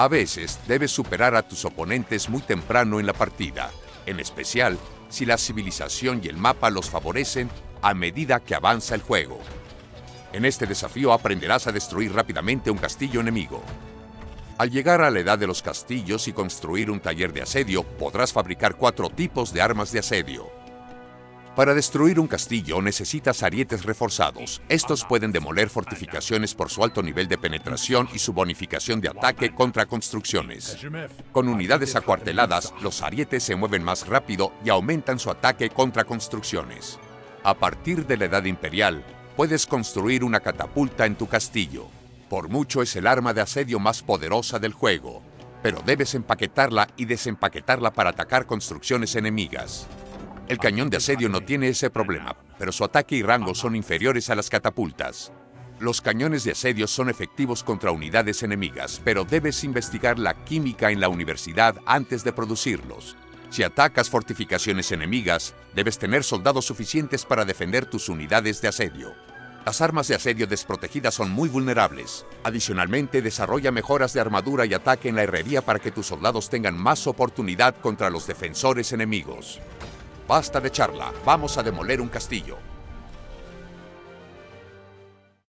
A veces debes superar a tus oponentes muy temprano en la partida, en especial si la civilización y el mapa los favorecen a medida que avanza el juego. En este desafío aprenderás a destruir rápidamente un castillo enemigo. Al llegar a la edad de los castillos y construir un taller de asedio, podrás fabricar 4 tipos de armas de asedio. Para destruir un castillo necesitas arietes reforzados. Estos pueden demoler fortificaciones por su alto nivel de penetración y su bonificación de ataque contra construcciones. Con unidades acuarteladas, los arietes se mueven más rápido y aumentan su ataque contra construcciones. A partir de la Edad Imperial, puedes construir una catapulta en tu castillo. Por mucho es el arma de asedio más poderosa del juego, pero debes empaquetarla y desempaquetarla para atacar construcciones enemigas. El cañón de asedio no tiene ese problema, pero su ataque y rango son inferiores a las catapultas. Los cañones de asedio son efectivos contra unidades enemigas, pero debes investigar la química en la universidad antes de producirlos. Si atacas fortificaciones enemigas, debes tener soldados suficientes para defender tus unidades de asedio. Las armas de asedio desprotegidas son muy vulnerables. Adicionalmente, desarrolla mejoras de armadura y ataque en la herrería para que tus soldados tengan más oportunidad contra los defensores enemigos. Basta de charla, vamos a demoler un castillo.